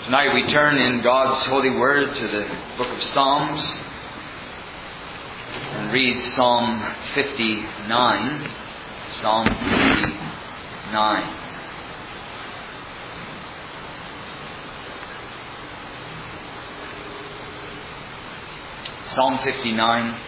Tonight we turn in God's holy word to the book of Psalms and read Psalm 59. Psalm 59. Psalm 59.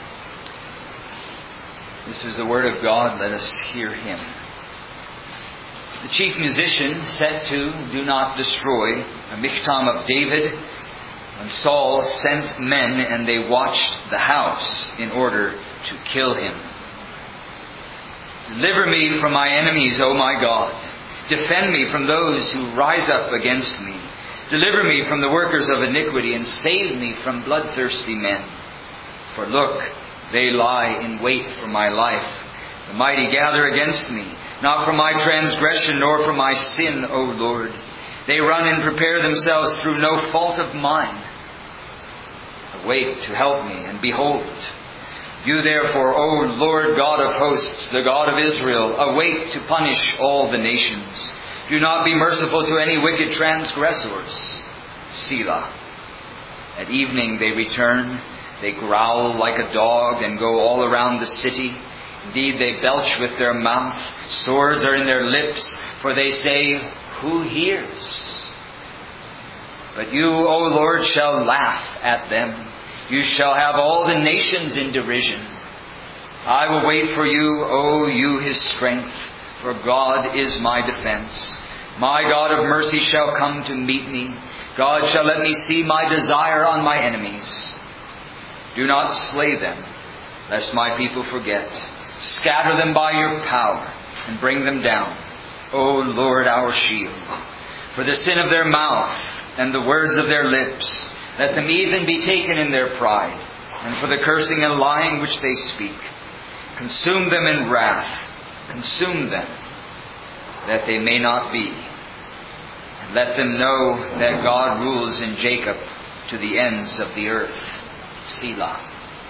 This is the word of God. Let us hear Him. The chief musician set to "Do Not Destroy," a miktam of David, when Saul sent men and they watched the house in order to kill him. Deliver me from my enemies, O my God. Defend me from those who rise up against me. Deliver me from the workers of iniquity and save me from bloodthirsty men. For look, they lie in wait for my life. The mighty gather against me, not for my transgression nor for my sin, O Lord. They run and prepare themselves through no fault of mine. Awake to help me, and behold, you therefore, O Lord God of hosts, the God of Israel, awake to punish all the nations. Do not be merciful to any wicked transgressors. Selah. At evening they return. They growl like a dog and go all around the city. Indeed, they belch with their mouth. Swords are in their lips, for they say, "Who hears?" But you, O Lord, shall laugh at them. You shall have all the nations in derision. I will wait for you, O you His strength, for God is my defense. My God of mercy shall come to meet me. God shall let me see my desire on my enemies. Do not slay them, lest my people forget. Scatter them by your power and bring them down, O Lord, our shield. For the sin of their mouth and the words of their lips, let them even be taken in their pride, and for the cursing and lying which they speak. Consume them in wrath, consume them, that they may not be. And let them know that God rules in Jacob to the ends of the earth. Selah.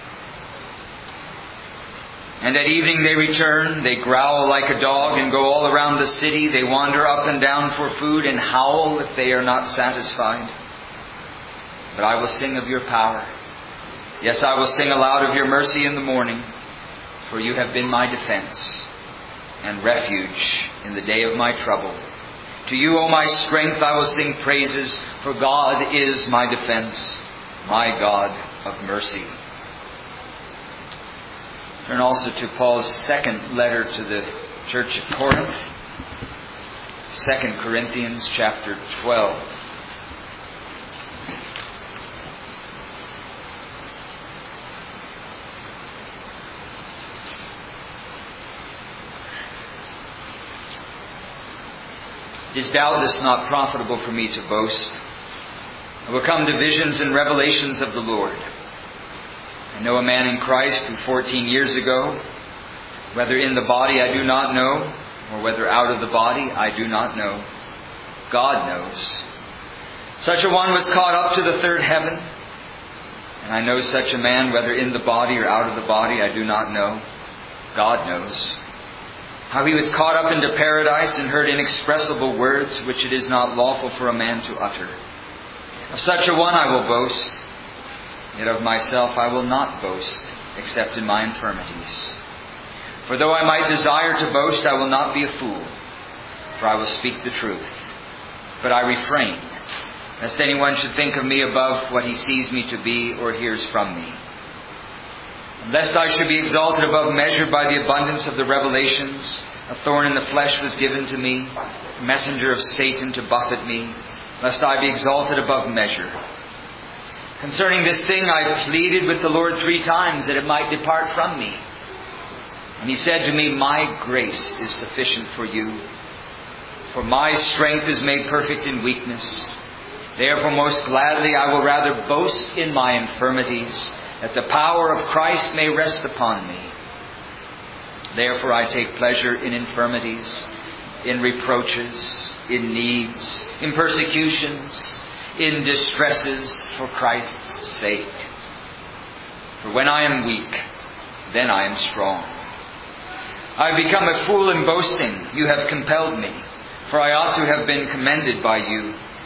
And at evening they return. They growl like a dog and go all around the city. They wander up and down for food and howl if they are not satisfied. But I will sing of your power. Yes, I will sing aloud of your mercy in the morning. For you have been my defense and refuge in the day of my trouble. To you, O my strength, I will sing praises. For God is my defense, my God of mercy. Turn also to Paul's second letter to the church at Corinth, 2 Corinthians chapter 12. It is doubtless not profitable for me to boast. I will come to visions and revelations of the Lord. I know a man in Christ who 14 years ago, whether in the body I do not know, or whether out of the body I do not know, God knows. Such a one was caught up to the third heaven. And I know such a man, whether in the body or out of the body I do not know, God knows. How he was caught up into paradise and heard inexpressible words which it is not lawful for a man to utter. Of such a one I will boast. Yet of myself I will not boast, except in my infirmities. For though I might desire to boast, I will not be a fool, for I will speak the truth. But I refrain, lest anyone should think of me above what he sees me to be or hears from me. And lest I should be exalted above measure by the abundance of the revelations, a thorn in the flesh was given to me, a messenger of Satan to buffet me, lest I be exalted above measure. Concerning this thing I pleaded with the Lord 3 times that it might depart from me. And He said to me, my grace is sufficient for you, for my strength is made perfect in weakness. Therefore most gladly I will rather boast in my infirmities, that the power of Christ may rest upon me. Therefore I take pleasure in infirmities, in reproaches, in needs, in persecutions, in distresses for Christ's sake. For when I am weak, then I am strong. I have become a fool in boasting. You have compelled me, for I ought to have been commended by you.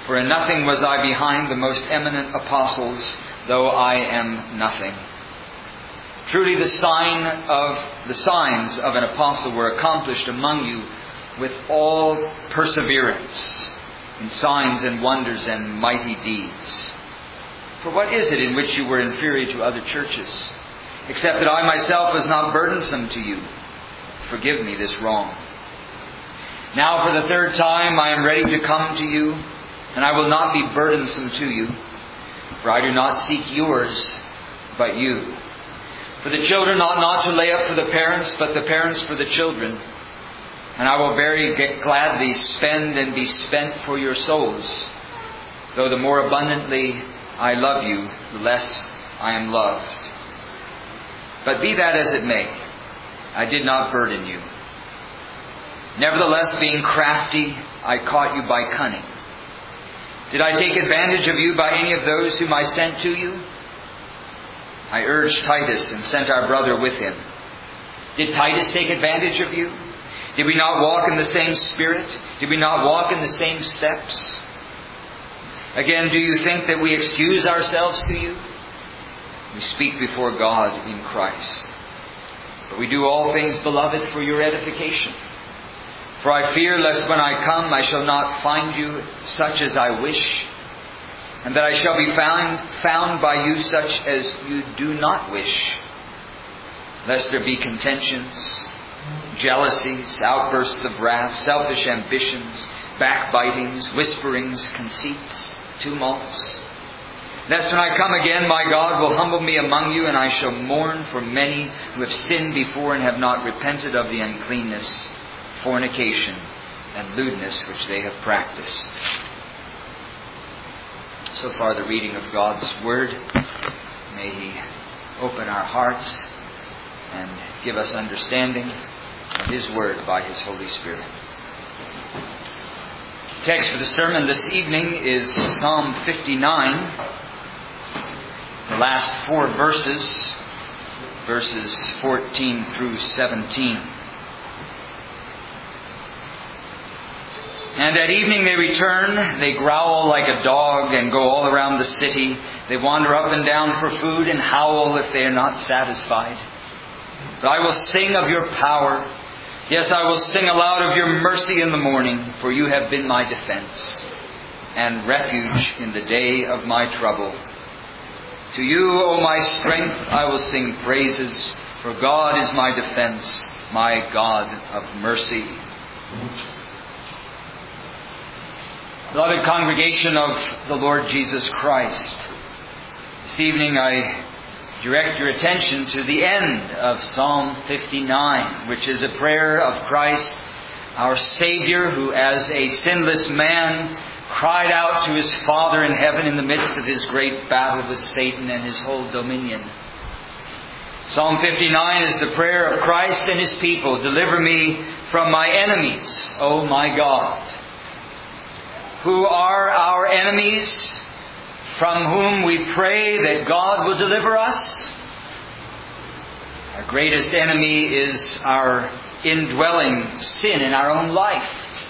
For in nothing was I behind the most eminent apostles, though I am nothing. Truly the signs of an apostle were accomplished among you with all perseverance, in signs and wonders and mighty deeds. For what is it in which you were inferior to other churches, except that I myself was not burdensome to you? Forgive me this wrong. Now for the third time I am ready to come to you, and I will not be burdensome to you, for I do not seek yours, but you. For the children ought not to lay up for the parents, but the parents for the children. And I will very gladly spend and be spent for your souls, though the more abundantly I love you, the less I am loved. But be that as it may, I did not burden you. Nevertheless, being crafty, I caught you by cunning. Did I take advantage of you by any of those whom I sent to you? I urged Titus and sent our brother with him. Did Titus take advantage of you? Did we not walk in the same spirit? Did we not walk in the same steps? Again, do you think that we excuse ourselves to you? We speak before God in Christ. But we do all things, beloved, for your edification. For I fear lest when I come I shall not find you such as I wish, and that I shall be found by you such as you do not wish, lest there be contentions, jealousies, outbursts of wrath, selfish ambitions, backbitings, whisperings, conceits, tumults. Lest when I come again, my God will humble me among you, and I shall mourn for many who have sinned before and have not repented of the uncleanness, fornication, and lewdness which they have practiced. So far the reading of God's Word. May He open our hearts and give us understanding of His Word by His Holy Spirit. The text for the sermon this evening is Psalm 59, the last 4 verses, verses 14 through 17. And at evening they return, they growl like a dog and go all around the city. They wander up and down for food and howl if they are not satisfied. But I will sing of your power. Yes, I will sing aloud of your mercy in the morning, for you have been my defense and refuge in the day of my trouble. To you, O my strength, I will sing praises, for God is my defense, my God of mercy. Beloved congregation of the Lord Jesus Christ, this evening I direct your attention to the end of Psalm 59, which is a prayer of Christ, our Savior, who as a sinless man cried out to His Father in heaven in the midst of His great battle with Satan and his whole dominion. Psalm 59 is the prayer of Christ and His people. Deliver me from my enemies, O my God. Who are our enemies, from whom we pray that God will deliver us? Our greatest enemy is our indwelling sin in our own life.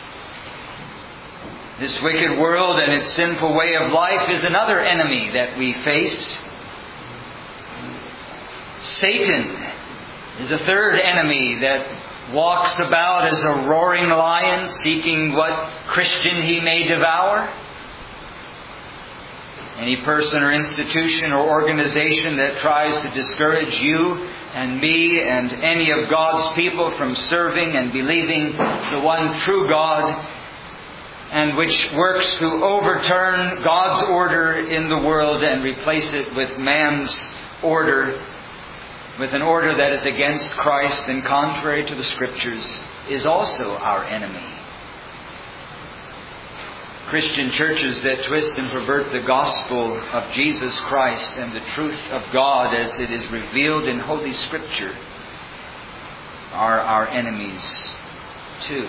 This wicked world and its sinful way of life is another enemy that we face. Satan is a third enemy that walks about as a roaring lion, seeking what Christian he may devour. Any person or institution or organization that tries to discourage you and me and any of God's people from serving and believing the one true God, and which works to overturn God's order in the world and replace it with man's order, with an order that is against Christ and contrary to the Scriptures, is also our enemy. Christian churches that twist and pervert the gospel of Jesus Christ and the truth of God as it is revealed in Holy Scripture are our enemies too.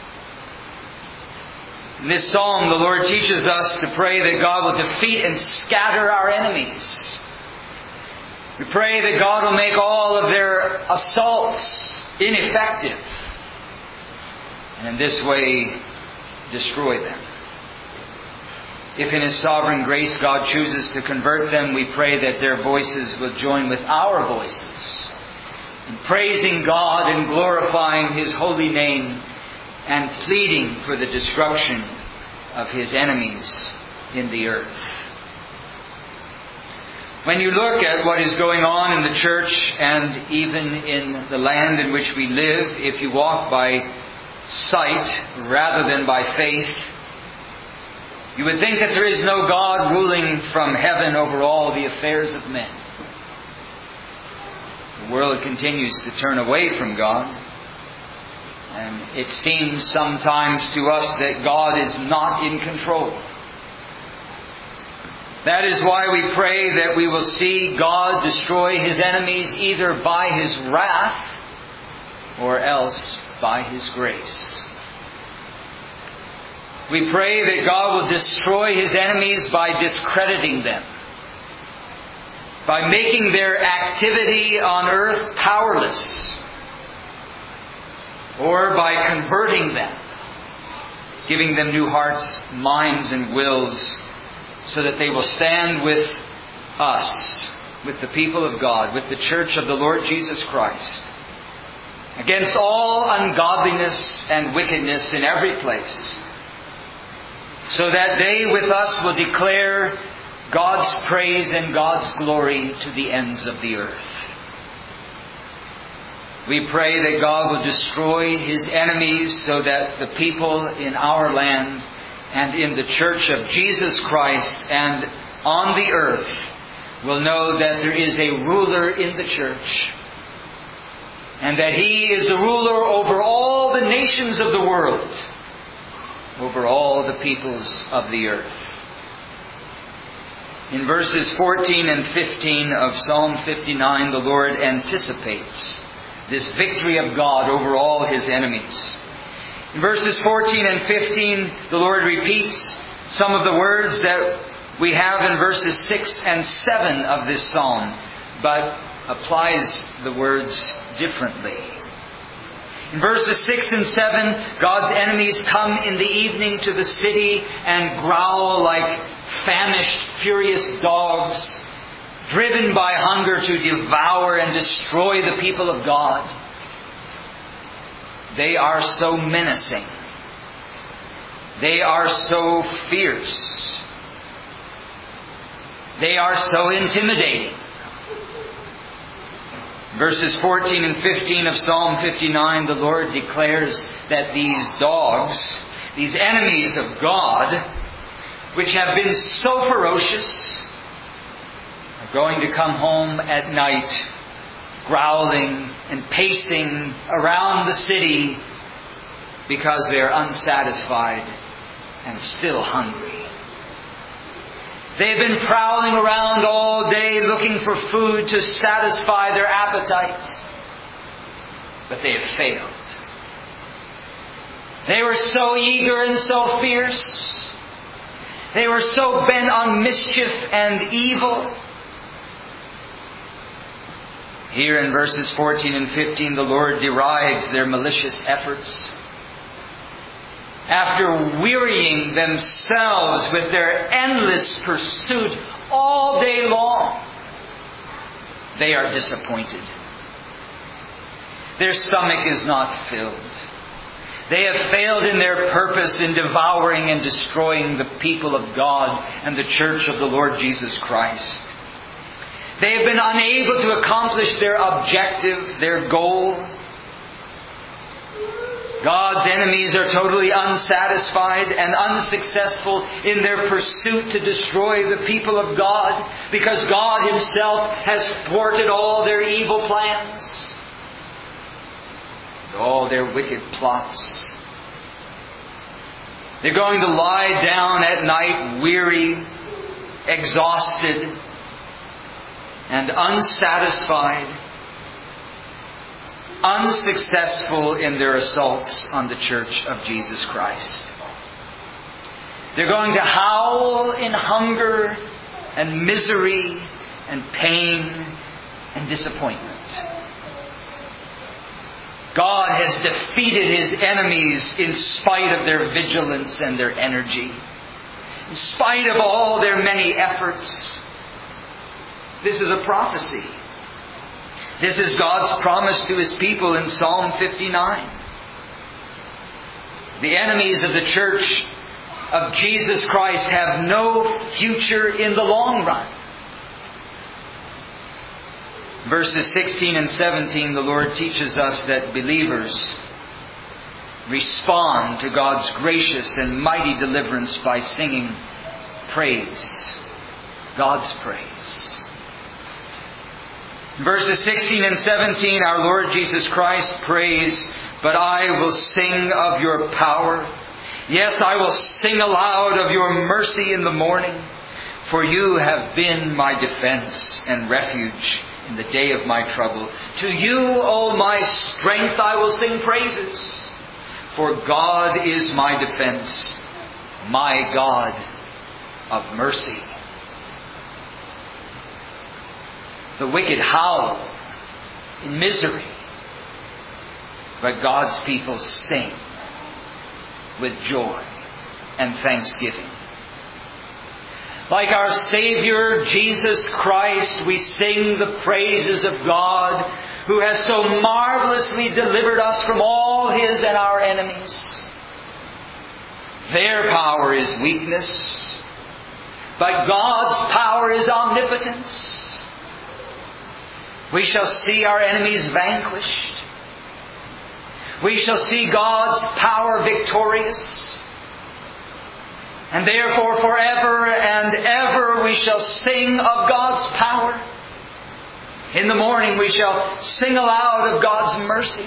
In this psalm, the Lord teaches us to pray that God will defeat and scatter our enemies. We pray that God will make all of their assaults ineffective, and in this way destroy them. If in His sovereign grace God chooses to convert them, we pray that their voices will join with our voices in praising God and glorifying His holy name and pleading for the destruction of His enemies in the earth. When you look at what is going on in the church and even in the land in which we live, if you walk by sight rather than by faith, you would think that there is no God ruling from heaven over all the affairs of men. The world continues to turn away from God, and it seems sometimes to us that God is not in control. That is why we pray that we will see God destroy His enemies either by His wrath or else by His grace. We pray that God will destroy His enemies by discrediting them, by making their activity on earth powerless, or by converting them, giving them new hearts, minds, and wills, so that they will stand with us, with the people of God, with the church of the Lord Jesus Christ, against all ungodliness and wickedness in every place, so that they with us will declare God's praise and God's glory to the ends of the earth. We pray that God will destroy His enemies so that the people in our land and in the church of Jesus Christ and on the earth will know that there is a ruler in the church, and that He is the ruler over all the nations of the world, over all the peoples of the earth. In verses 14 and 15 of Psalm 59, the Lord anticipates this victory of God over all His enemies. In verses 14 and 15, the Lord repeats some of the words that we have in verses 6 and 7 of this psalm, but applies the words differently. In verses 6 and 7, God's enemies come in the evening to the city and growl like famished, furious dogs, driven by hunger to devour and destroy the people of God. They are so menacing. They are so fierce. They are so intimidating. Verses 14 and 15 of Psalm 59, the Lord declares that these dogs, these enemies of God, which have been so ferocious, are going to come home at night, growling and pacing around the city because they are unsatisfied and still hungry. They've been prowling around all day looking for food to satisfy their appetites, but they have failed. They were so eager and so fierce. They were so bent on mischief and evil. Here in verses 14 and 15, the Lord derides their malicious efforts. After wearying themselves with their endless pursuit all day long, they are disappointed. Their stomach is not filled. They have failed in their purpose in devouring and destroying the people of God and the church of the Lord Jesus Christ. They have been unable to accomplish their objective, their goal. God's enemies are totally unsatisfied and unsuccessful in their pursuit to destroy the people of God, because God Himself has thwarted all their evil plans, all their wicked plots. They're going to lie down at night weary, exhausted, and unsatisfied, unsuccessful in their assaults on the church of Jesus Christ. They're going to howl in hunger and misery and pain and disappointment. God has defeated His enemies in spite of their vigilance and their energy. in spite of all their many efforts. This is a prophecy. This is God's promise to His people in Psalm 59. The enemies of the church of Jesus Christ have no future in the long run. Verses 16 and 17, the Lord teaches us that believers respond to God's gracious and mighty deliverance by singing praise. God's praise. Verses 16 and 17, our Lord Jesus Christ prays, "But I will sing of your power. Yes, I will sing aloud of your mercy in the morning. For you have been my defense and refuge in the day of my trouble. To you, O my strength, I will sing praises. For God is my defense, my God of mercy." The wicked howl in misery, but God's people sing with joy and thanksgiving. Like our Savior, Jesus Christ, we sing the praises of God, who has so marvelously delivered us from all His and our enemies. Their power is weakness, but God's power is omnipotence. We shall see our enemies vanquished. We shall see God's power victorious. And therefore forever and ever we shall sing of God's power. In the morning we shall sing aloud of God's mercy.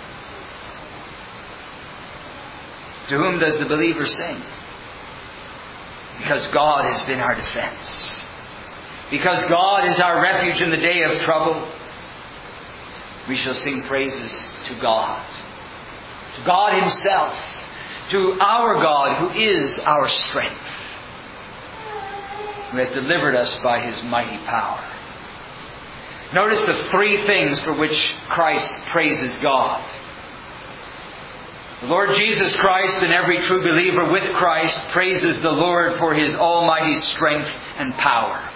To whom does the believer sing? Because God has been our defense. Because God is our refuge in the day of trouble. We shall sing praises to God. To God Himself. To our God who is our strength. Who has delivered us by His mighty power. Notice the three things for which Christ praises God. The Lord Jesus Christ and every true believer with Christ praises the Lord for His almighty strength and power.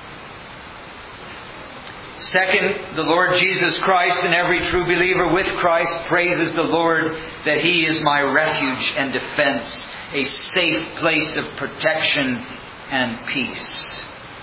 Second, the Lord Jesus Christ and every true believer with Christ praises the Lord that He is my refuge and defense, a safe place of protection and peace.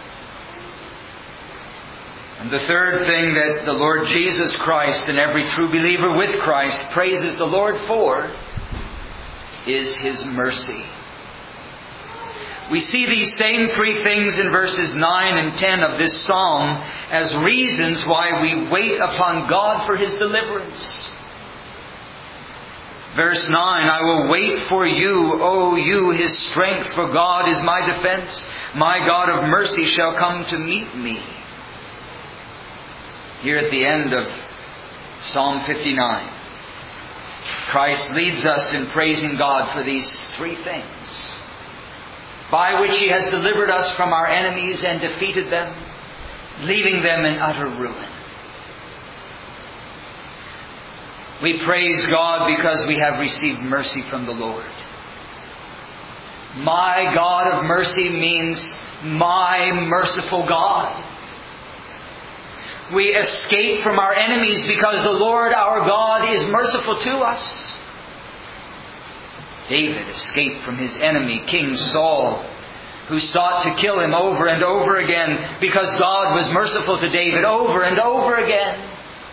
And the third thing that the Lord Jesus Christ and every true believer with Christ praises the Lord for is His mercy. We see these same three things in verses 9 and 10 of this psalm as reasons why we wait upon God for His deliverance. Verse 9, "I will wait for you, O you, His strength, for God is my defense. My God of mercy shall come to meet me." Here at the end of Psalm 59, Christ leads us in praising God for these three things, by which He has delivered us from our enemies and defeated them, leaving them in utter ruin. We praise God because we have received mercy from the Lord. My God of mercy means my merciful God. We escape from our enemies because the Lord our God is merciful to us. David escaped from his enemy, King Saul, who sought to kill him over and over again because God was merciful to David over and over again.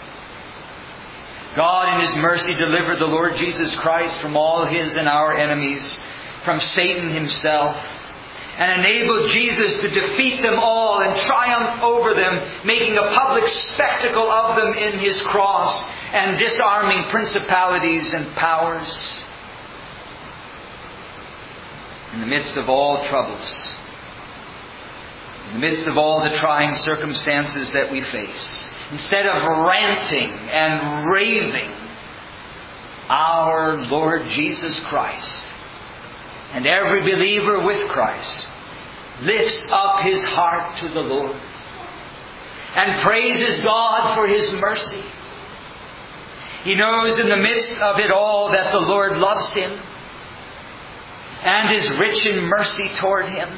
God in His mercy delivered the Lord Jesus Christ from all His and our enemies, from Satan himself, and enabled Jesus to defeat them all and triumph over them, making a public spectacle of them in His cross and disarming principalities and powers. In the midst of all troubles, in the midst of all the trying circumstances that we face, instead of ranting and raving, our Lord Jesus Christ and every believer with Christ lifts up his heart to the Lord and praises God for His mercy. He knows in the midst of it all that the Lord loves him, and is rich in mercy toward him.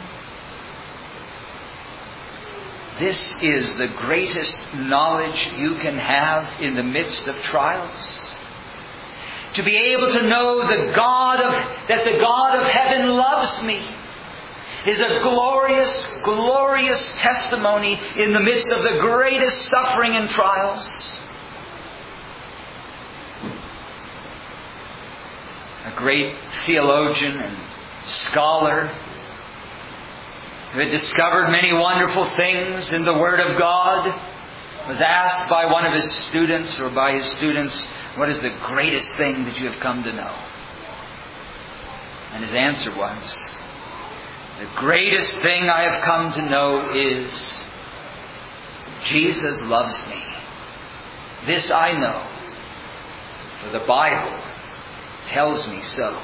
This is the greatest knowledge you can have in the midst of trials. To be able to know that the God of heaven loves me is a glorious, glorious testimony in the midst of the greatest suffering and trials. A great theologian and scholar who had discovered many wonderful things in the Word of God was asked by one of his students, or by his students, what is the greatest thing that you have come to know? And his answer was, the greatest thing I have come to know is Jesus loves me. This I know, for the Bible tells me so.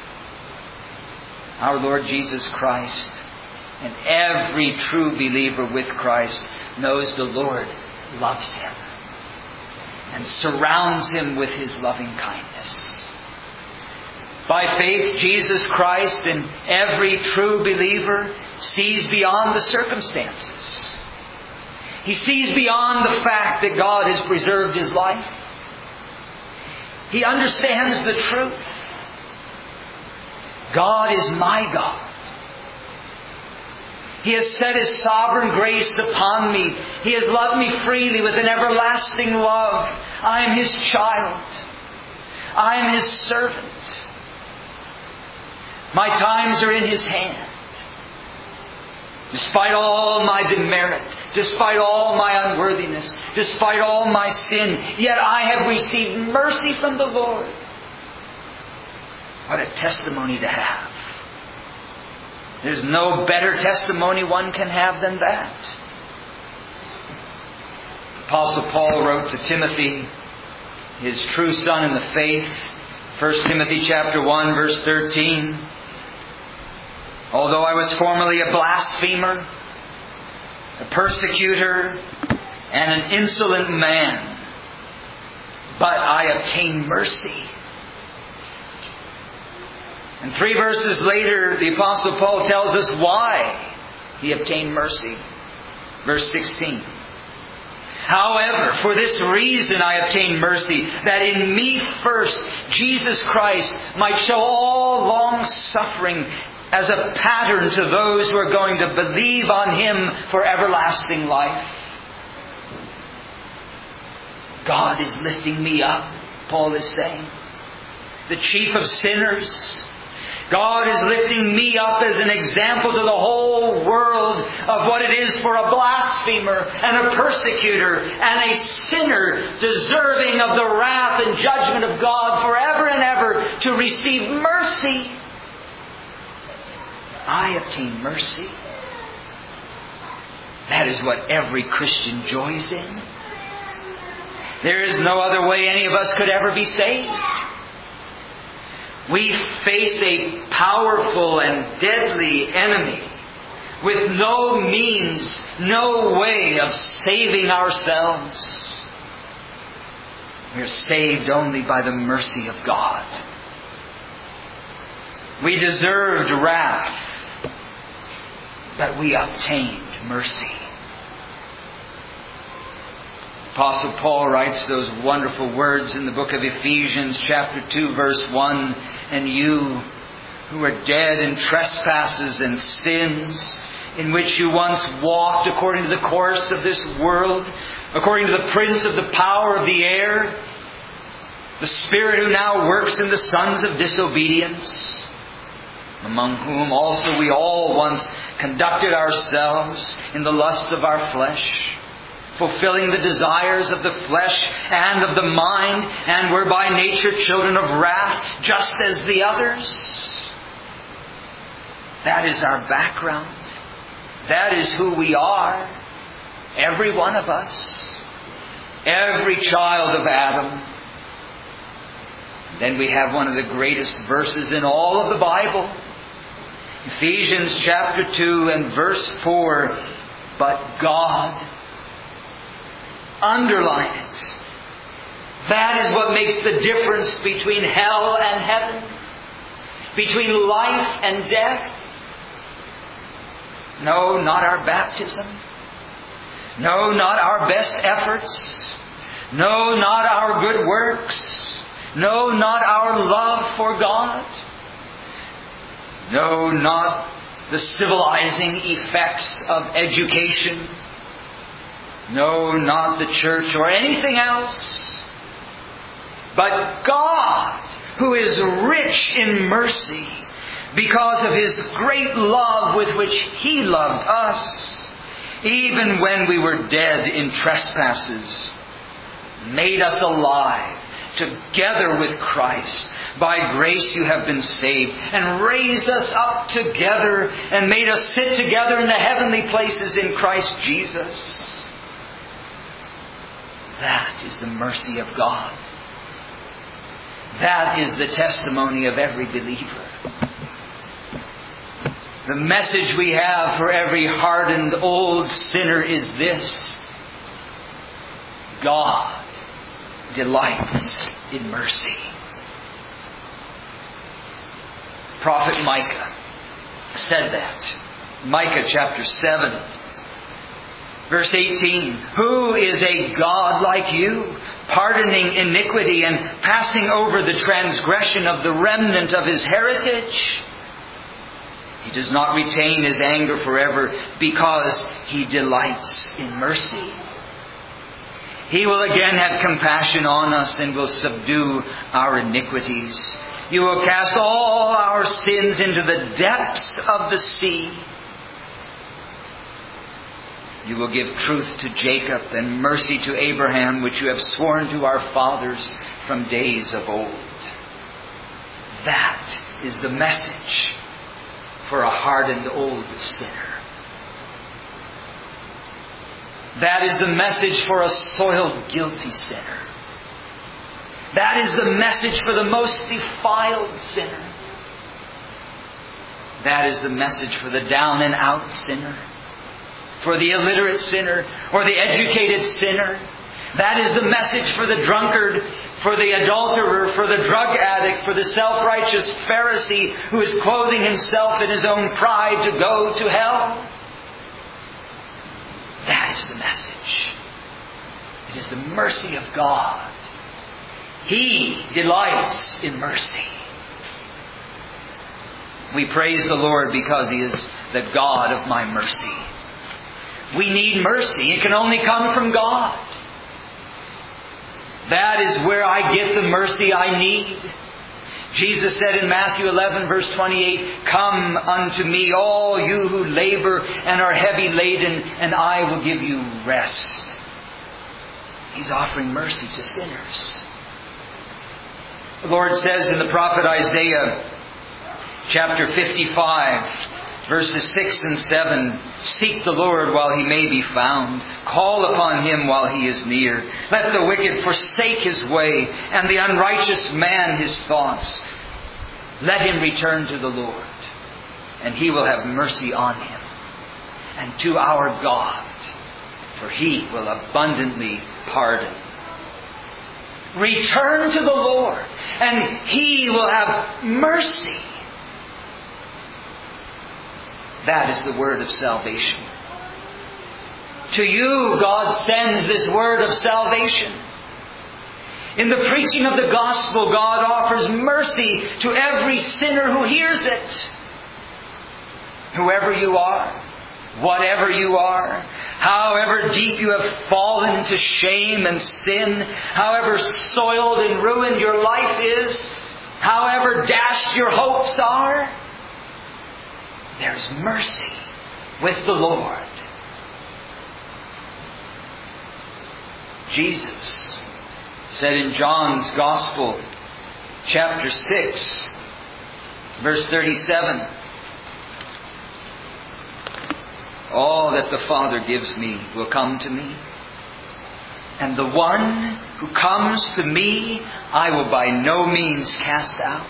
Our Lord Jesus Christ, and every true believer with Christ, knows the Lord loves him and surrounds him with His loving kindness. By faith, Jesus Christ and every true believer sees beyond the circumstances. He sees beyond the fact that God has preserved his life. He understands the truth. God is my God. He has set His sovereign grace upon me. He has loved me freely with an everlasting love. I am His child. I am His servant. My times are in His hand. Despite all my demerit, despite all my unworthiness, despite all my sin, yet I have received mercy from the Lord. What a testimony to have. There's no better testimony one can have than that. Apostle Paul wrote to Timothy, his true son in the faith, 1 Timothy chapter 1, verse 13. Although I was formerly a blasphemer, a persecutor, and an insolent man, but I obtained mercy. And 3 verses later, the Apostle Paul tells us why he obtained mercy. Verse 16. However, for this reason I obtained mercy, that in me first Jesus Christ might show all long suffering as a pattern to those who are going to believe on Him for everlasting life. God is lifting me up, Paul is saying. The chief of sinners. God is lifting me up as an example to the whole world of what it is for a blasphemer and a persecutor and a sinner deserving of the wrath and judgment of God forever and ever to receive mercy. I obtain mercy. That is what every Christian joys in. There is no other way any of us could ever be saved. We face a powerful and deadly enemy with no means, no way of saving ourselves. We are saved only by the mercy of God. We deserved wrath, but we obtained mercy. Apostle Paul writes those wonderful words in the book of Ephesians chapter 2 verse 1. And you who were dead in trespasses and sins, in which you once walked according to the course of this world, according to the prince of the power of the air, the spirit who now works in the sons of disobedience, among whom also we all once conducted ourselves in the lusts of our flesh, fulfilling the desires of the flesh and of the mind, and were by nature children of wrath, just as the others. That is our background. That is who we are. Every one of us. Every child of Adam. Then we have one of the greatest verses in all of the Bible. Ephesians chapter 2 and verse 4. But God. Underline it. That is what makes the difference between hell and heaven. between life and death? No, not our baptism. No, not our best efforts. No, not our good works. No, not our love for God. No, not the civilizing effects of education. No, not the church or anything else. But God, who is rich in mercy, because of His great love with which He loved us, even when we were dead in trespasses, made us alive together with Christ. By grace you have been saved, and raised us up together, and made us sit together in the heavenly places in Christ Jesus. That is the mercy of God. That is the testimony of every believer. The message we have for every hardened old sinner is this: God delights in mercy. Prophet Micah said that. Micah chapter 7, verse 18. Who is a God like you, pardoning iniquity and passing over the transgression of the remnant of His heritage? He does not retain His anger forever, because He delights in mercy. He will again have compassion on us and will subdue our iniquities. You will cast all our sins into the depths of the sea. You will give truth to Jacob and mercy to Abraham, which you have sworn to our fathers from days of old. That is the message for a hardened old sinner. That is the message for a soiled, guilty sinner. That is the message for the most defiled sinner. That is the message for the down and out sinner, for the illiterate sinner, or the educated sinner. That is the message for the drunkard, for the adulterer, for the drug addict, for the self-righteous Pharisee who is clothing himself in his own pride to go to hell. That is the message. It is the mercy of God. He delights in mercy. We praise the Lord because He is the God of my mercy. We need mercy. It can only come from God. That is where I get the mercy I need. Jesus said in Matthew 11, verse 28, "Come unto me, all you who labor and are heavy laden, and I will give you rest." He's offering mercy to sinners. The Lord says in the prophet Isaiah, chapter 55, verses 6 and 7, "Seek the Lord while He may be found. Call upon Him while He is near. Let the wicked forsake his way, and the unrighteous man his thoughts. Let him return to the Lord, and He will have mercy on him, and to our God, for He will abundantly pardon." Return to the Lord, and He will have mercy. That is the word of salvation. To you, God sends this word of salvation. In the preaching of the gospel, God offers mercy to every sinner who hears it. Whoever you are, whatever you are, however deep you have fallen into shame and sin, however soiled and ruined your life is, however dashed your hopes are, there's mercy with the Lord. Jesus said in John's Gospel, chapter 6, verse 37, "All that the Father gives me will come to me, and the one who comes to me I will by no means cast out."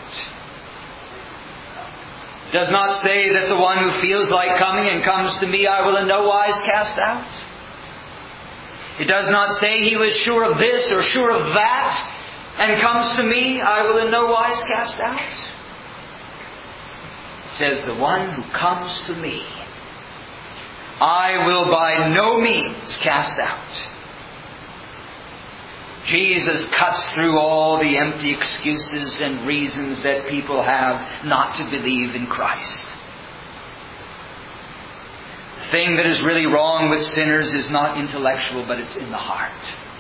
It does not say that the one who feels like coming and comes to me I will in no wise cast out. It does not say he was sure of this or sure of that and comes to me I will in no wise cast out. It says, the one who comes to me, I will by no means cast out. Jesus cuts through all the empty excuses and reasons that people have not to believe in Christ. The thing that is really wrong with sinners is not intellectual, but it's in the heart.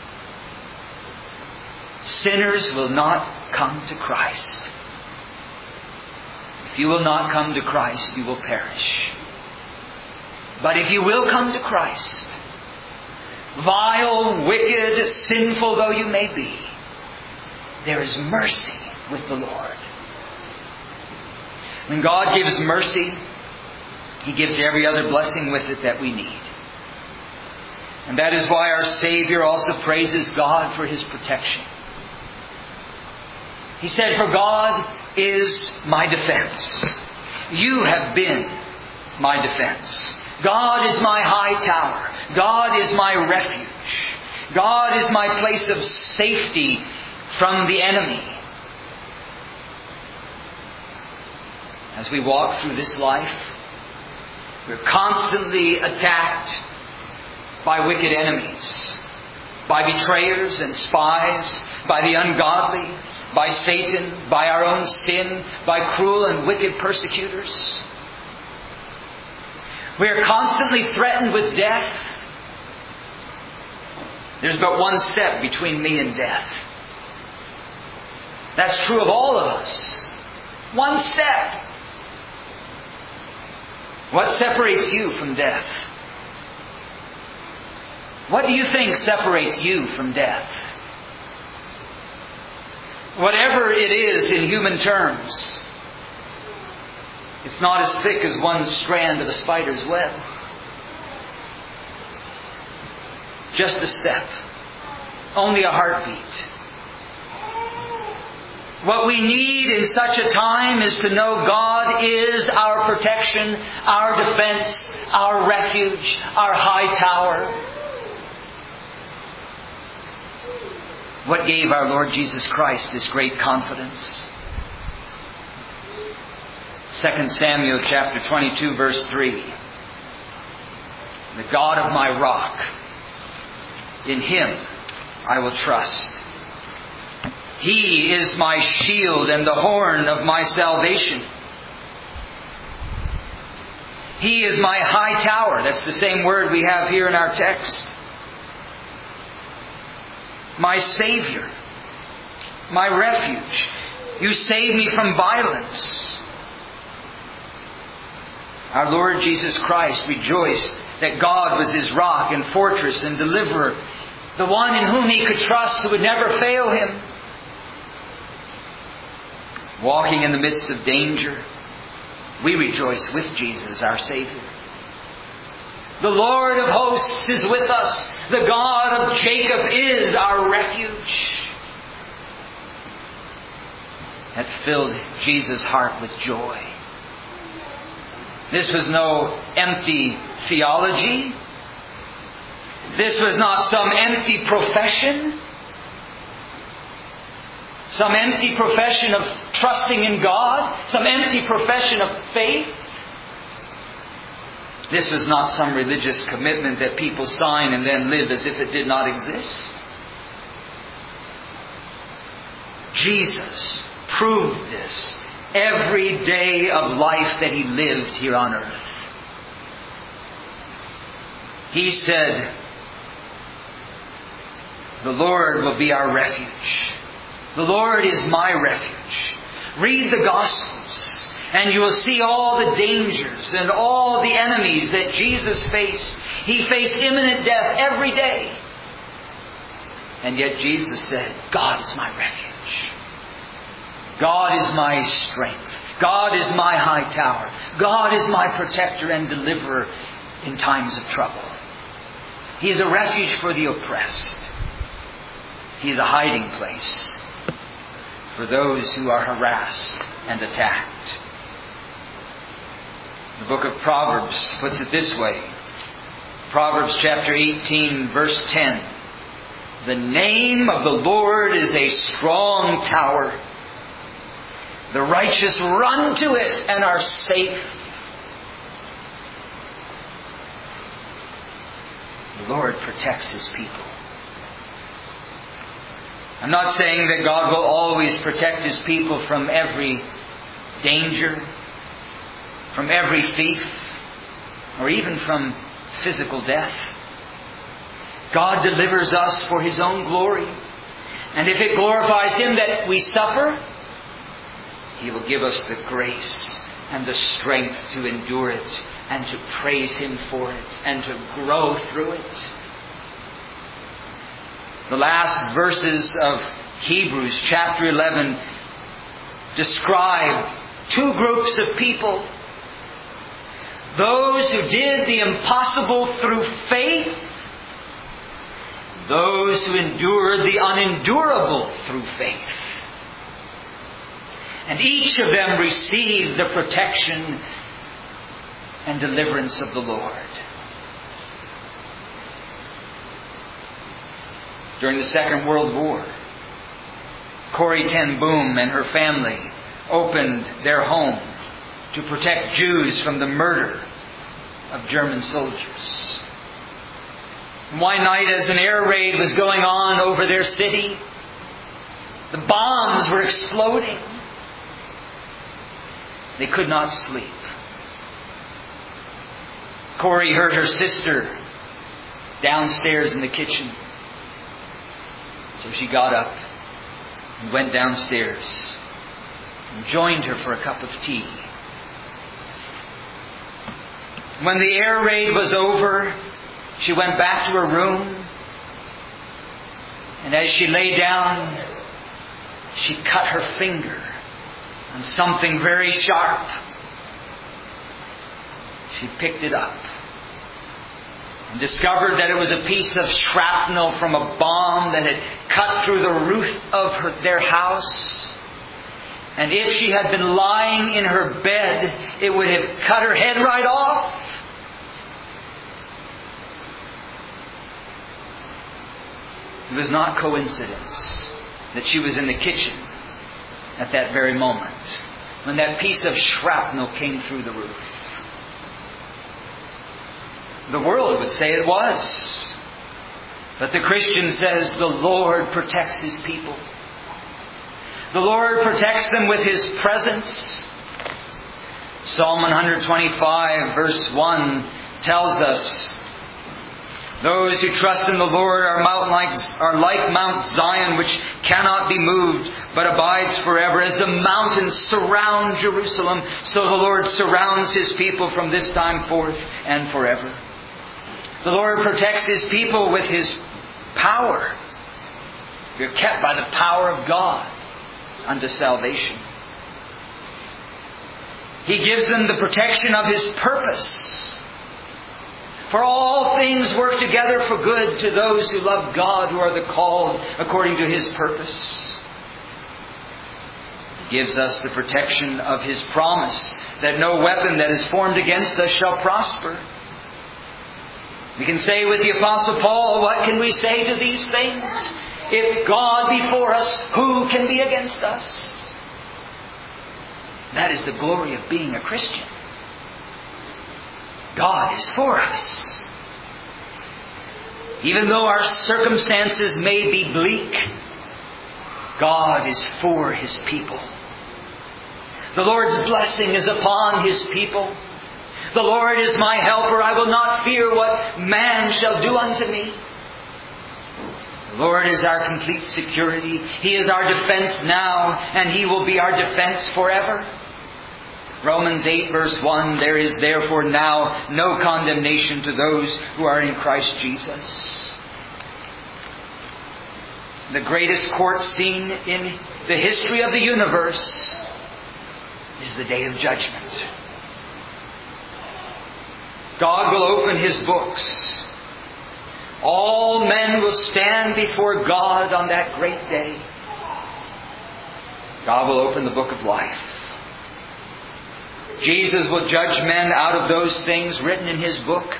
Sinners will not come to Christ. If you will not come to Christ, you will perish. But if you will come to Christ, vile, wicked, sinful though you may be, there is mercy with the Lord. When God gives mercy, He gives every other blessing with it that we need. And that is why our Savior also praises God for His protection. He said, for God is my defense. You have been my defense. God is my high tower. God is my refuge. God is my place of safety from the enemy. As we walk through this life, we're constantly attacked by wicked enemies, by betrayers and spies, by the ungodly, by Satan, by our own sin, by cruel and wicked persecutors. We are constantly threatened with death. There's but one step between me and death. That's true of all of us. One step. What separates you from death? What do you think separates you from death? Whatever it is in human terms, it's not as thick as one strand of a spider's web. Just a step. Only a heartbeat. What we need in such a time is to know God is our protection, our defense, our refuge, our high tower. What gave our Lord Jesus Christ this great confidence? 2 Samuel chapter 22 verse 3. The God of my rock, in Him I will trust. He is my shield and the horn of my salvation. He is my high tower. That's the same word we have here in our text. My Savior, my refuge. You save me from violence. Our Lord Jesus Christ rejoiced that God was His rock and fortress and deliverer, the one in whom He could trust, who would never fail Him. Walking in the midst of danger, we rejoice with Jesus, our Savior. The Lord of hosts is with us. The God of Jacob is our refuge. That filled Jesus' heart with joy. This was no empty theology. This was not some empty profession. Some empty profession of trusting in God. Some empty profession of faith. This was not some religious commitment that people sign and then live as if it did not exist. Jesus proved this every day of life that He lived here on earth. He said, the Lord will be our refuge. The Lord is my refuge. Read the Gospels, and you will see all the dangers and all the enemies that Jesus faced. He faced imminent death every day. And yet Jesus said, God is my refuge. God is my strength. God is my high tower. God is my protector and deliverer in times of trouble. He is a refuge for the oppressed. He is a hiding place for those who are harassed and attacked. The book of Proverbs puts it this way. Proverbs chapter 18 verse 10. The name of the Lord is a strong tower. The righteous run to it and are safe. The Lord protects His people. I'm not saying that God will always protect His people from every danger, from every thief, or even from physical death. God delivers us for His own glory. And if it glorifies Him that we suffer, He will give us the grace and the strength to endure it and to praise Him for it and to grow through it. The last verses of Hebrews chapter 11 describe two groups of people. Those who did the impossible through faith. Those who endured the unendurable through faith. And each of them received the protection and deliverance of the Lord. During the Second World War, Corrie ten Boom and her family opened their home to protect Jews from the murder of German soldiers. One night, as an air raid was going on over their city, the bombs were exploding. They could not sleep. Corrie heard her sister downstairs in the kitchen. So she got up and went downstairs and joined her for a cup of tea. When the air raid was over, she went back to her room, and as she lay down, she cut her finger on something very sharp. She picked it up and discovered that it was a piece of shrapnel from a bomb that had cut through the roof of their house. And if she had been lying in her bed, it would have cut her head right off. It was not coincidence that she was in the kitchen at that very moment when that piece of shrapnel came through the roof. The world would say it was. But the Christian says the Lord protects His people. The Lord protects them with His presence. Psalm 125 verse 1 tells us, those who trust in the Lord are like Mount Zion, which cannot be moved, but abides forever. As the mountains surround Jerusalem, so the Lord surrounds His people from this time forth and forever. The Lord protects His people with His power. You're kept by the power of God unto salvation. He gives them the protection of His purpose. For all things work together for good to those who love God, who are the called according to His purpose. He gives us the protection of His promise that no weapon that is formed against us shall prosper. We can say with the Apostle Paul, what can we say to these things? If God be for us, who can be against us? That is the glory of being a Christian. God is for us. Even though our circumstances may be bleak, God is for His people. The Lord's blessing is upon His people. The Lord is my helper. I will not fear what man shall do unto me. The Lord is our complete security. He is our defense now, and He will be our defense forever. Romans 8 verse 1, there is therefore now no condemnation to those who are in Christ Jesus. The greatest court scene in the history of the universe is the day of judgment. God will open His books. All men will stand before God on that great day. God will open the book of life. Jesus will judge men out of those things written in His book.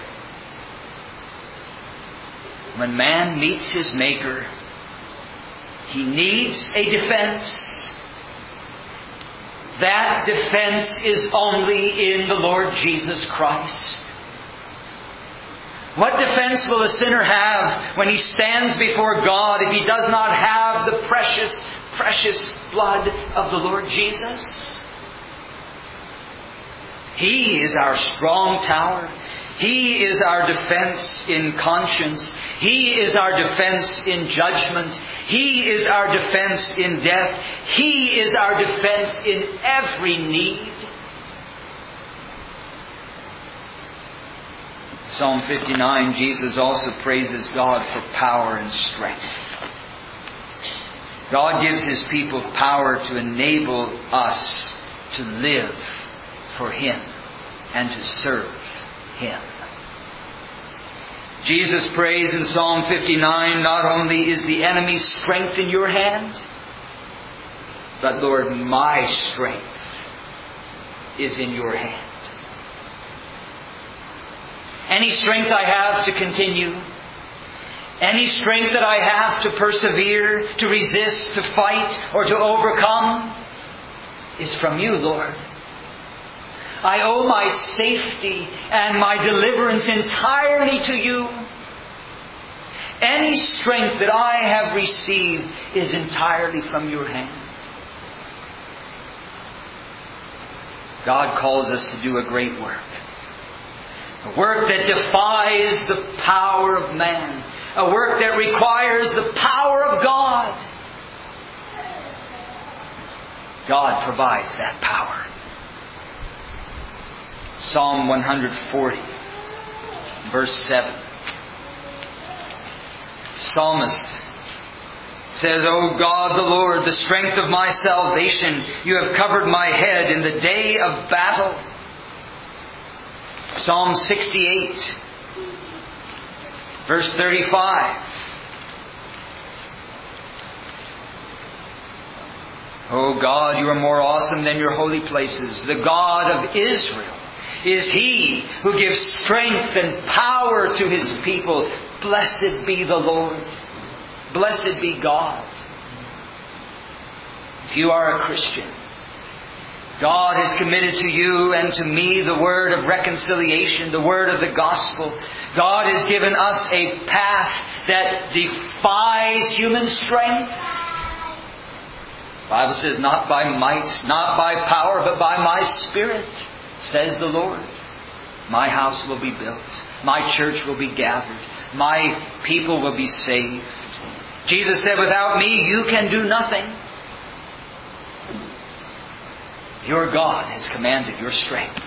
When man meets his Maker, he needs a defense. That defense is only in the Lord Jesus Christ. What defense will a sinner have when he stands before God if he does not have the precious, precious blood of the Lord Jesus? He is our strong tower. He is our defense in conscience. He is our defense in judgment. He is our defense in death. He is our defense in every need. Psalm 59, Jesus also praises God for power and strength. God gives His people power to enable us to live for Him and to serve Him. Jesus prays in Psalm 59, not only is the enemy's strength in your hand, but Lord, my strength is in your hand. Any strength I have to continue, any strength that I have to persevere, to resist, to fight, or to overcome, is from you, Lord. I owe my safety and my deliverance entirely to you. Any strength that I have received is entirely from your hand. God calls us to do a great work. A work that defies the power of man. A work that requires the power of God. God provides that power. Psalm 140, verse 7. Psalmist says, O God the Lord, the strength of my salvation, you have covered my head in the day of battle. Psalm 68, verse 35. O God, you are more awesome than your holy places. The God of Israel is He who gives strength and power to His people. Blessed be the Lord. Blessed be God. If you are a Christian, God has committed to you and to me the word of reconciliation, the word of the gospel. God has given us a path that defies human strength. The Bible says, not by might, not by power, but by my Spirit, says the Lord. My house will be built. My church will be gathered. My people will be saved. Jesus said, without me, you can do nothing. Your God has commanded your strength.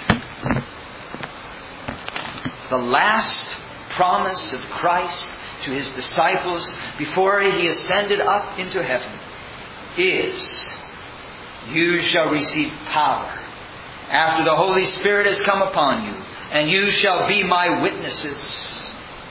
The last promise of Christ to His disciples before He ascended up into heaven is, you shall receive power after the Holy Spirit has come upon you, and you shall be my witnesses.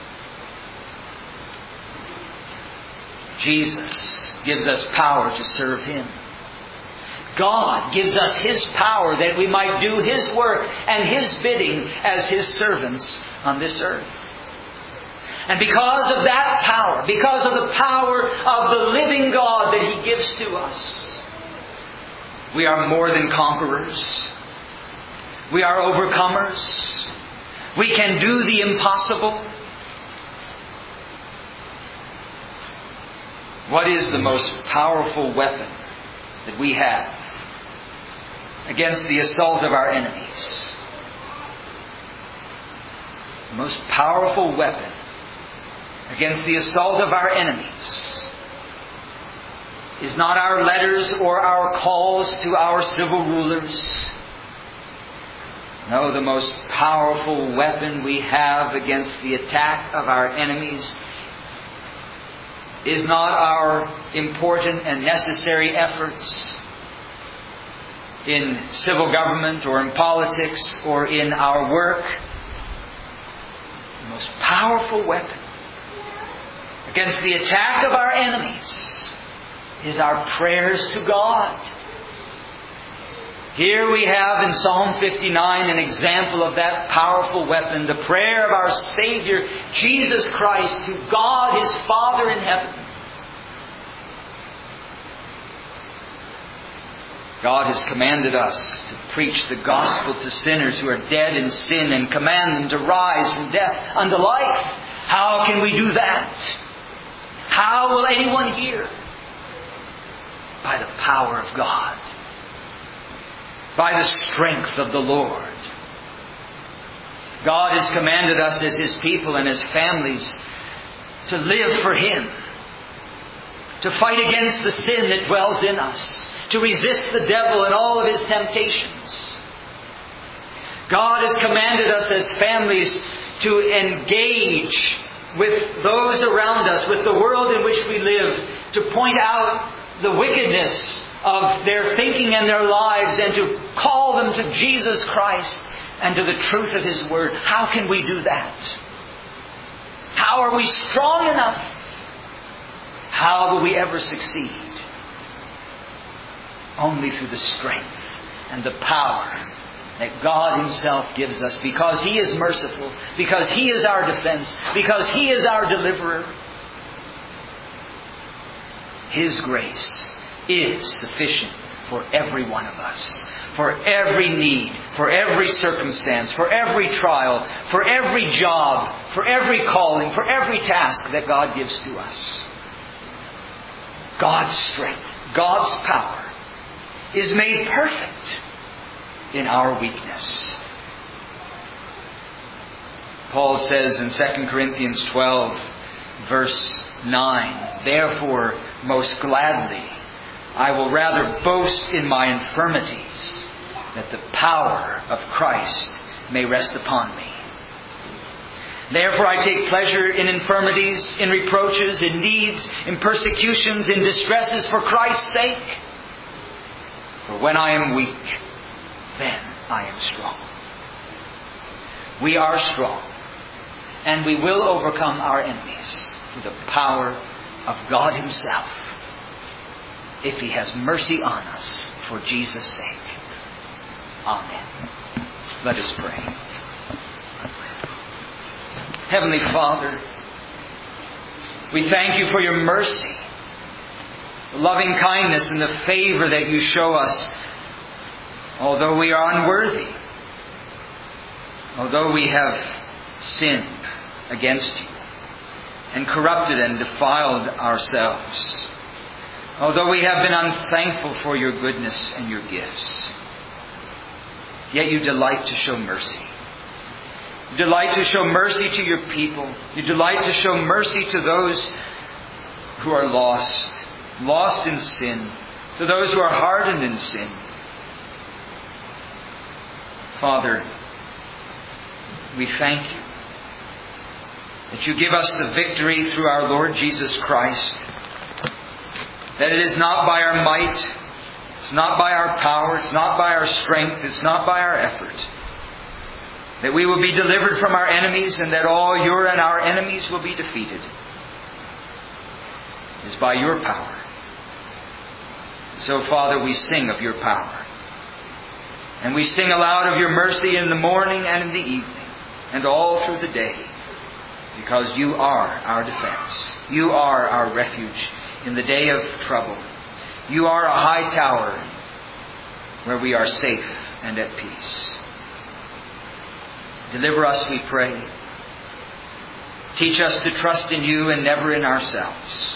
Jesus gives us power to serve Him. God gives us His power that we might do His work and His bidding as His servants on this earth. And because of that power, because of the power of the living God that He gives to us, we are more than conquerors. We are overcomers. We can do the impossible. What is the most powerful weapon that we have against the assault of our enemies? The most powerful weapon against the assault of our enemies is not our letters or our calls to our civil rulers. No, the most powerful weapon we have against the attack of our enemies is not our important and necessary efforts in civil government or in politics or in our work. The most powerful weapon against the attack of our enemies is our prayers to God. Here we have in Psalm 59 an example of that powerful weapon, the prayer of our Savior, Jesus Christ, to God His Father in heaven. God has commanded us to preach the gospel to sinners who are dead in sin and command them to rise from death unto life. How can we do that? How will anyone hear? By the power of God. By the strength of the Lord. God has commanded us as His people and as families to live for Him. To fight against the sin that dwells in us. To resist the devil and all of his temptations. God has commanded us as families to engage with those around us, with the world in which we live, to point out the wickedness of their thinking and their lives and to call them to Jesus Christ and to the truth of His Word. How can we do that? How are we strong enough? How will we ever succeed? Only through the strength and the power that God Himself gives us, because He is merciful, because He is our defense, because He is our deliverer. His grace is sufficient for every one of us, for every need, for every circumstance, for every trial, for every job, for every calling, for every task that God gives to us. God's strength, God's power is made perfect in our weakness. Paul says in 2 Corinthians 12, verse 9, "Therefore, most gladly, I will rather boast in my infirmities, that the power of Christ may rest upon me. Therefore I take pleasure in infirmities, in reproaches, in needs, in persecutions, in distresses for Christ's sake. For when I am weak, then I am strong." We are strong, and we will overcome our enemies through the power of God Himself, if He has mercy on us for Jesus' sake. Amen. Let us pray. Heavenly Father, we thank You for Your mercy, the loving kindness and the favor that You show us, although we are unworthy, although we have sinned against You and corrupted and defiled ourselves, although we have been unthankful for Your goodness and Your gifts. Yet You delight to show mercy. You delight to show mercy to Your people. You delight to show mercy to those who are lost in sin, to those who are hardened in sin. Father, we thank You that You give us the victory through our Lord Jesus Christ, that it is not by our might, it's not by our power, it's not by our strength, it's not by our effort, that we will be delivered from our enemies and that all Your and our enemies will be defeated. It is by Your power. So, Father, we sing of Your power. And we sing aloud of Your mercy in the morning and in the evening and all through the day, because You are our defense. You are our refuge in the day of trouble. You are a high tower where we are safe and at peace. Deliver us, we pray. Teach us to trust in You and never in ourselves.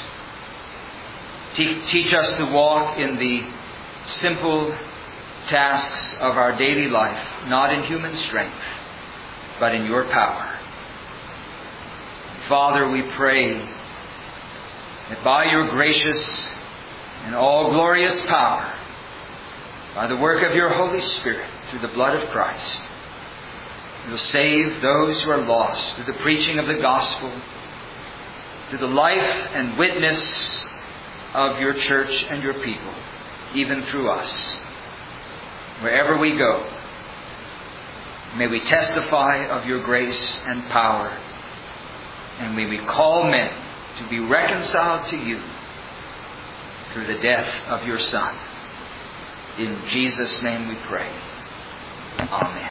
Teach us to walk in the simple tasks of our daily life, not in human strength, but in Your power. Father, we pray that by Your gracious and all glorious power, by the work of Your Holy Spirit, through the blood of Christ, You will save those who are lost through the preaching of the gospel, through the life and witness of Your church and Your people, even through us. Wherever we go, may we testify of Your grace and power, and may we call men to be reconciled to You through the death of Your Son. In Jesus' name we pray. Amen.